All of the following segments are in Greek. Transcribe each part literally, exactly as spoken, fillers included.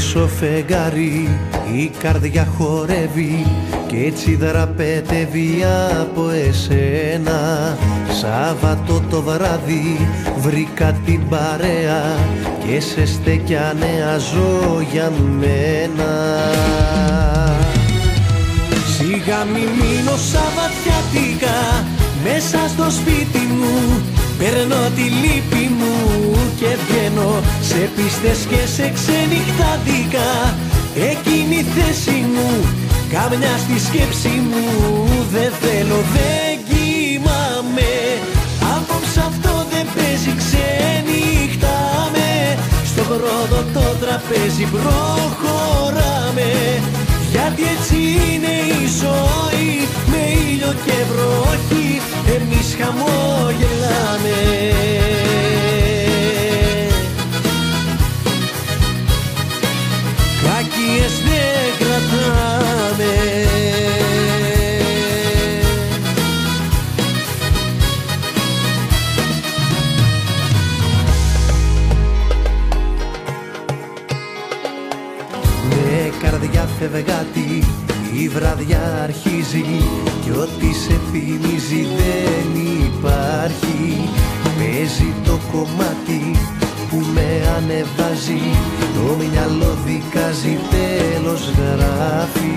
μισό φεγγάρι η καρδιά χορεύει κι έτσι δραπετεύει από εσένα. Σάββατο το βράδυ βρήκα την παρέα και σε στέκια νέα ζω για μένα. Σιγά μη μείνω σαββατιάτικα μέσα στο σπίτι μου, παίρνω τη λύπη μου και βγαίνω σε πίστες και σε ξενυχτάδικα. Εκείνη η θέση μου, καμιά στη σκέψη μου, δεν θέλω, δεν κοιμάμαι. Απόψε αυτό δεν παίζει, ξενυχτάμε. Στο πρώτο το τραπέζι προχωράμε, γιατί έτσι είναι η ζωή, με ήλιο και βροχή εμείς χαμόγελάμε. Κακίες δεν κρατάμε. Με καρδιά φευγάτη η βραδιά αρχίζει κι ό,τι σε θυμίζει δεν υπάρχει. Παίζει το κομμάτι που με ανεβάζει, το μυαλό δικάζει, τέλος γράφει.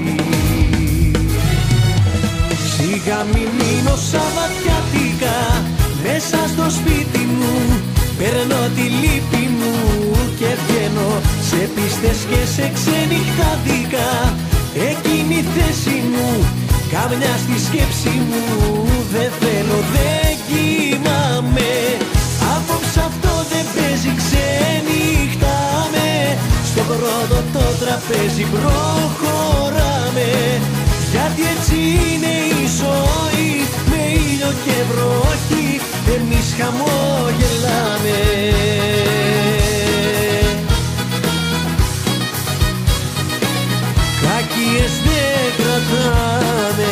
Σιγά μη μείνω σαββατιάτικα μέσα στο σπίτι μου, παίρνω τη λύπη μου και βγαίνω σε πίστες και σε ξενυχτάδικα. Εκείνη η θέση μου, καμιά στη σκέψη μου, δεν θέλω, δεν κοιμάμαι. Απόψε αυτό δεν παίζει, ξενυχτάμε. Στο πρώτο το τραπέζι προχωράμε, γιατί έτσι είναι η ζωή, με ήλιο και βροχή εμείς χαμόγελάμε. Κακίες δεν κρατάμε.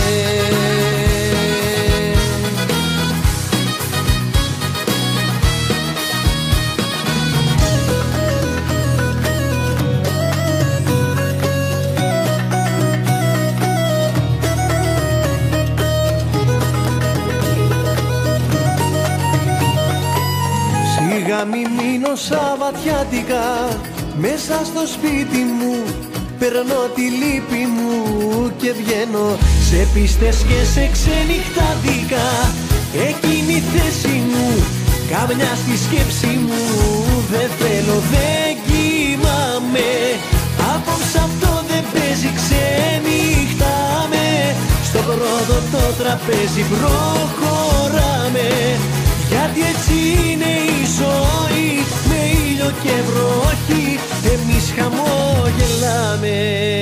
Σιγά μη μείνω σαββατιάτικα μέσα στο σπίτι μου, παίρνω τη λύπη μου και βγαίνω σε πίστες και σε ξενυχτάδικα. Εκείνη η θέση μου, καμιά στη σκέψη μου, δεν θέλω, δεν κοιμάμαι. Απόψε αυτό δεν παίζει, ξενυχτάμε. Στο πρώτο το τραπέζι προχωράμε, γιατί έτσι είναι η ζωή, με ήλιο και βροχή εμείς χαμόγελάμε.